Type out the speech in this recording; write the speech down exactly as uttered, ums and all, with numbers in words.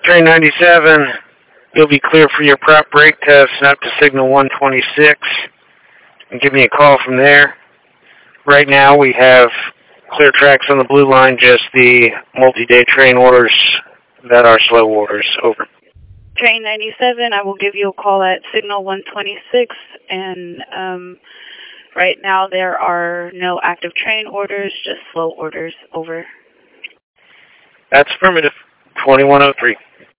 Train ninety-seven, you'll be clear for your prop brake test up to signal one twenty-six. And give me a call from there. Right now we have clear tracks on the blue line, just the multi-day train orders that are slow orders. Over. Train ninety-seven, I will give you a call at signal one twenty-six, and um, right now there are no active train orders, just slow orders. Over. That's affirmative. twenty-one oh three.